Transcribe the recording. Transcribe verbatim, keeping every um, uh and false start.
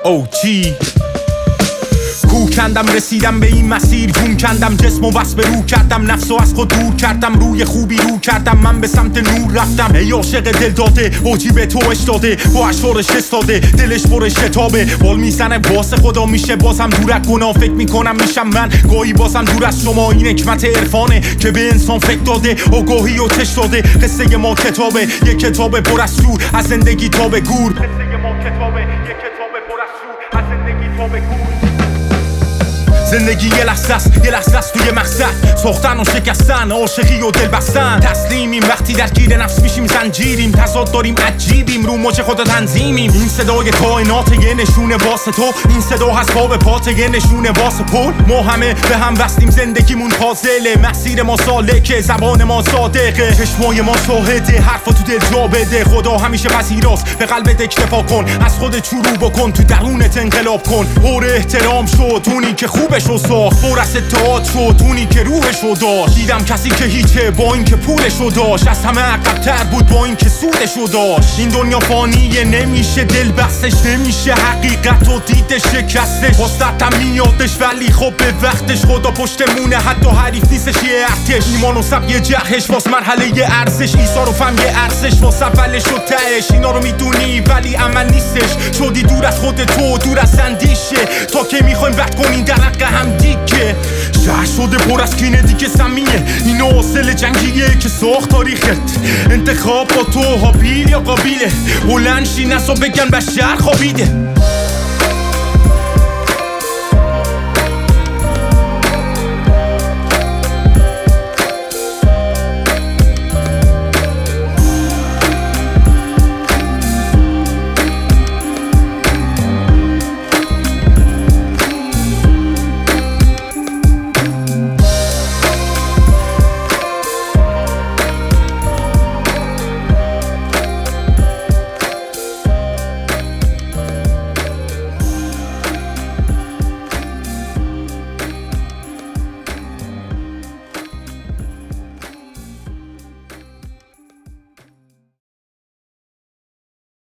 او جی کو کندم رسیدم به این مسیر جون کندم جسم و بس به رو کردم نفس و از خود دور کردم روی خوبی رو کردم من به سمت نور رفتم ای عاشق دل داده اوجی به تو اش داده با اشارش استاده دلش پر شتابه بال میزنه واسه خدا میشه بازم دور از گناه فکر میکنم میشم من گاهی بازم دور از شما این حکمت عرفانه که به انسان فکر داده آگاهی و چش داده قصه ما کتابه یک کتاب پر از شور از زندگی تا به گور قصه ما کتابه یک کتاب پر از شور از زندگی تا به گور زندگی یه لحظه است یه لحظه است توی مقصد ساختن و شکستن عاشقی و دل بستن تسلیمیم وقتی درگیر نفس میشیم زنجیریم تضاد داریم عجیبیم رو موج خود تنظیمیم این صدای کائنات یه نشونه واسه تو این صدا هست پا به پات یه نشونه واسه پل ما همه به هم وصلیم زندگیمون پازله مسیر ما سالکه زبان ما صادقه چشمای ما شاهده حرفا تو دل جا بده خدا همیشه پذیراست به قلبت اکتفا کن از خودت شروع بکن تو درونت انقلاب کن پر احترام شد اونی که خوبه شو ساخت برس اتحاد شد اونی که روحشو داشت دیدم کسی که هیچه با این که پولشو داشت از همه عقب‌تر بود با این که سودشو داشت این دنیا فانیه نمیشه دل بستش نمیشه حقیقت و دیده شکستش واسطم میادش ولی خب به وقتش خدا پشتمونه حتی حریف نیستش یه ارتش ایمان و سب یه جهش واس مرحله یه ارزش ایثار و فهم یه ارزش واس اولش و تهش اینا رو میدونی ولی عمل نیستش شدی دور از خود تو دور از اندیشه تا که میخوایم بد کنین در حق هم دیگه شهر شده پر از کینه دیگه سمیه این حاصل جنگیه که ساخت تاریخت انتخاب با تو هابیل یا قابیله بلند شی نسا بگن بشر خوابیده